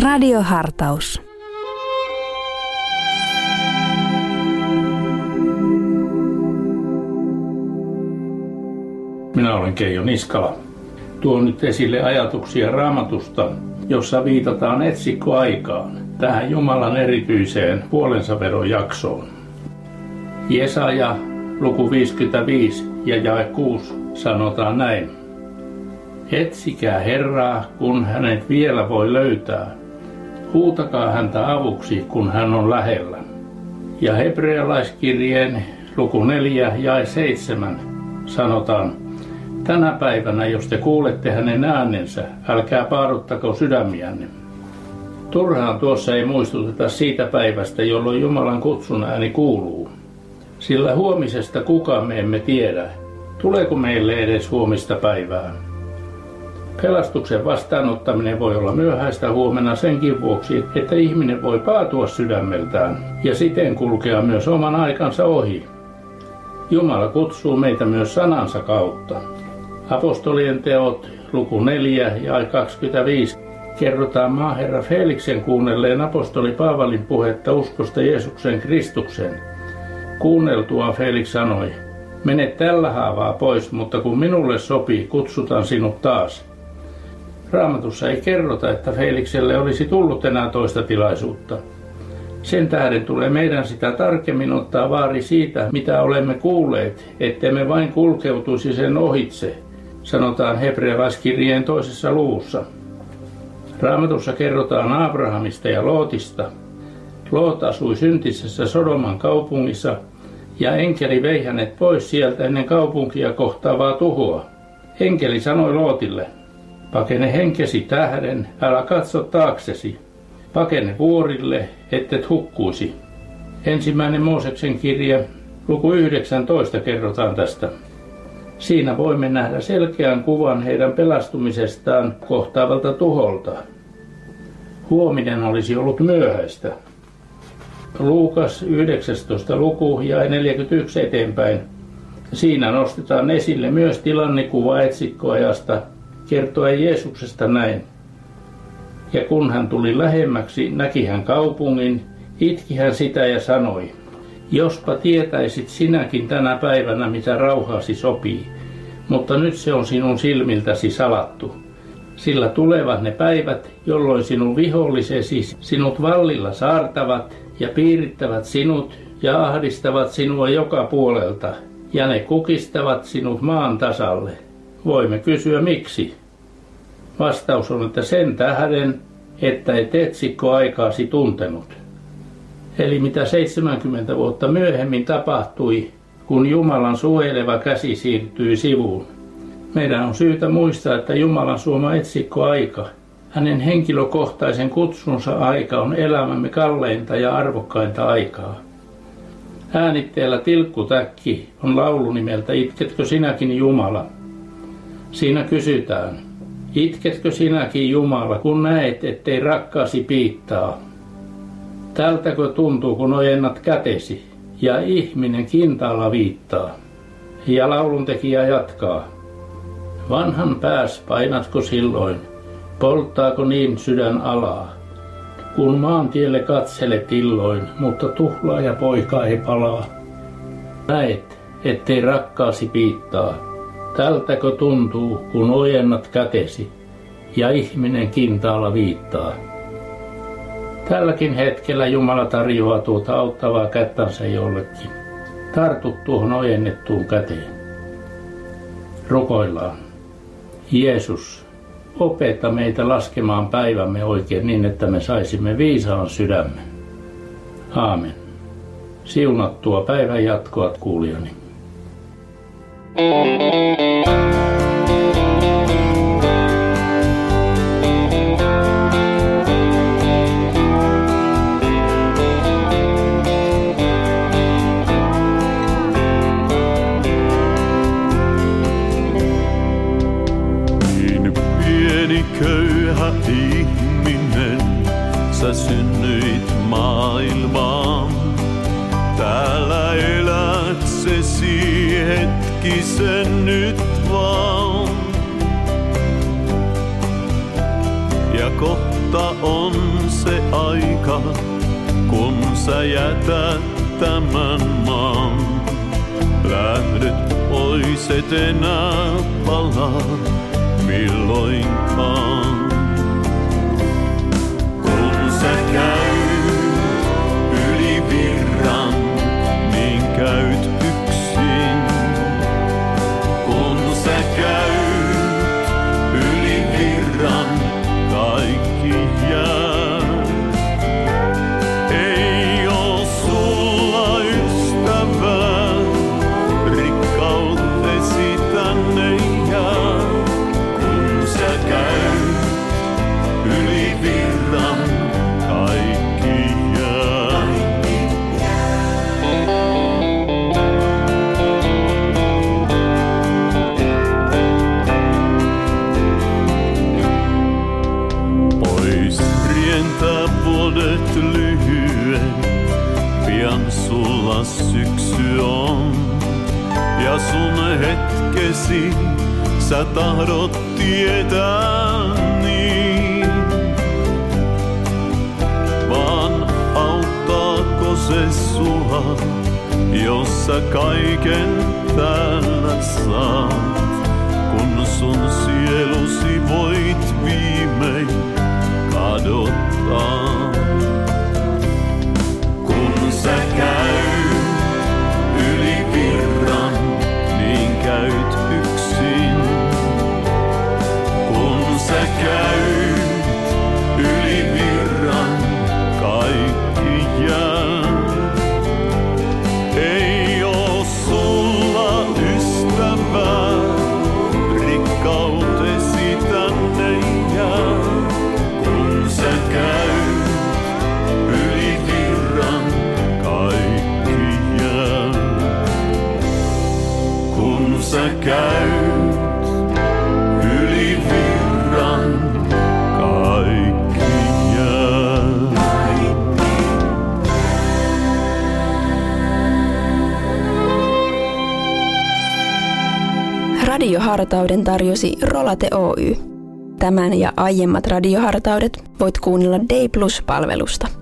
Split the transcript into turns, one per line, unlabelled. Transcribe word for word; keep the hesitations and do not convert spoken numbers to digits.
Radiohartaus.
Minä olen Keijo Niskala. Tuon nyt esille ajatuksia Raamatusta, jossa viitataan etsikkoaikaan, tähän Jumalan erityiseen puolensaverojaksoon. Jesaja, luku viisikymmentäviisi ja jae kuusi sanotaan näin. Etsikää Herraa, kun hänet vielä voi löytää. Huutakaa häntä avuksi, kun hän on lähellä. Ja hebrealaiskirjeen luku neljä jae seitsemän sanotaan. Tänä päivänä, jos te kuulette hänen äänensä, älkää paaduttako sydämiänne. Turhaan tuossa ei muistuteta siitä päivästä, jolloin Jumalan kutsun ääni kuuluu. Sillä huomisesta kukaan me emme tiedä. Tuleeko meille edes huomista päivää? Pelastuksen vastaanottaminen voi olla myöhäistä huomenna senkin vuoksi, että ihminen voi paatua sydämeltään ja siten kulkea myös oman aikansa ohi. Jumala kutsuu meitä myös sanansa kautta. Apostolien teot, luku neljä ja kaksikymmentäviisi, kerrotaan maaherra Feliksen kuunnelleen apostoli Paavalin puhetta uskosta Jeesuksen Kristuksen. Kuunneltuaan Felix sanoi, mene tällä haavaa pois, mutta kun minulle sopii, kutsutaan sinut taas. Raamatussa ei kerrota, että Felikselle olisi tullut enää toista tilaisuutta. Sen tähden tulee meidän sitä tarkemmin ottaa vaari siitä, mitä olemme kuulleet, ettemme vain kulkeutuisi sen ohitse, sanotaan hebrealaiskirjeen toisessa luvussa. Raamatussa kerrotaan Abrahamista ja Lootista. Loot asui syntisessä Sodoman kaupungissa, ja enkeli vei hänet pois sieltä ennen kaupunkia kohtaavaa tuhoa. Enkeli sanoi Lootille, pakene henkesi tähden, älä katso taaksesi. Pakene vuorille, ettet hukkuisi. Ensimmäinen Mooseksen kirje, luku yhdeksäntoista kerrotaan tästä. Siinä voimme nähdä selkeän kuvan heidän pelastumisestaan kohtaavalta tuholta. Huominen olisi ollut myöhäistä. Luukas yhdeksästoista luku ja neljäkymmentäyksi eteenpäin. Siinä nostetaan esille myös tilannekuva etsikkoajasta, kertoen Jeesuksesta näin. Ja kun hän tuli lähemmäksi, näki hän kaupungin, itki hän sitä ja sanoi, jospa tietäisit sinäkin tänä päivänä, mitä rauhaasi sopii, mutta nyt se on sinun silmiltäsi salattu. Sillä tulevat ne päivät, jolloin sinun vihollisesi sinut vallilla saartavat ja piirittävät sinut ja ahdistavat sinua joka puolelta, ja ne kukistavat sinut maan tasalle. Voimme kysyä miksi? Vastaus on, että sen tähden, että et etsikkoaikaasi tuntenut. Eli mitä seitsemänkymmentä vuotta myöhemmin tapahtui, kun Jumalan suojeleva käsi siirtyi sivuun. Meidän on syytä muistaa, että Jumalan suoma etsikkoaika, hänen henkilökohtaisen kutsunsa aika on elämämme kalleinta ja arvokkainta aikaa. Äänitteellä Tilkkutäkki on laulu nimeltä Itketkö sinäkin Jumala? Siinä kysytään, itketkö sinäkin Jumala, kun näet, ettei rakkaasi piittaa? Tältäkö tuntuu, kun ojennat kätesi ja ihminen kintaalla viittaa? Ja lauluntekijä jatkaa. Vanhan pääs painatko silloin, polttaako niin sydän alaa? Kun maantielle katselet illoin, mutta tuhlaaja poika ei palaa. Näet, ettei rakkaasi piittaa. Tältäkö tuntuu, kun ojennat kätesi ja ihminen kintaalla viittaa? Tälläkin hetkellä Jumala tarjoaa tuota auttavaa kättänsä jollekin. Tartu tuohon ojennettuun käteen. Rukoillaan. Jeesus, opeta meitä laskemaan päivämme oikein niin, että me saisimme viisaan sydämen. Aamen. Siunattua päivän jatkoa kuulijani.
Niin pieni köyhä ihminen, sä synnyit maailmaan. Täällä eläksesi hetkisen nyt vaan. Ja kohta on sä jätät tämän maan. Lähdet pois, et enää palaa milloinkaan. Kun sä käyt yli virran, niin käyt yksin. Kun sä käyt yli virran, kaikki jää. Ei oo sulla ystävää, rikkautesi tänne jää. Kun sä käyt yli virran, kaikki jää. Pois rientää vuodet lyhyen, pian sulla syksy on. Ja sun hetkesi sä tahdot tietää niin. Vaan auttaako se sua, jos sä kaiken täällä saat? Kun sun sielusi voit viimein kadottaa. Kun sä käyt yli virran, niin käyt yksin. Kun sä käyt yli virran, kaikki jää. Ei oo sulla ystävää, rikkautesi tänne jää. Kun sä käyt yli virran, kaikki jää. Kun sä käyt yli virran, kaikki jää.
Radiohartauden tarjosi Rolate Oy. Tämän ja aiemmat radiohartaudet voit kuunnella Day Plus-palvelusta.